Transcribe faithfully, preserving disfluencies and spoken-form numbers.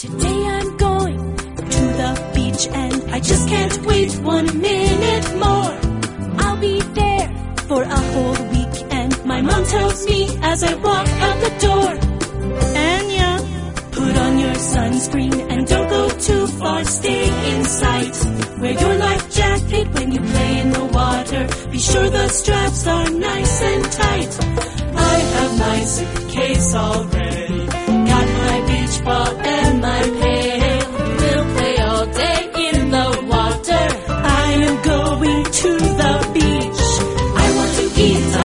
Today I'm going to the beach and I just can't wait one minute more. I'll be there for a whole week and my mom tells me as I walk out the door, Anya, put on your sunscreen and don't go too far, stay in sight. Wear your life jacket when you play in the water, be sure the straps are nice and tight. I have my suitcase all ready.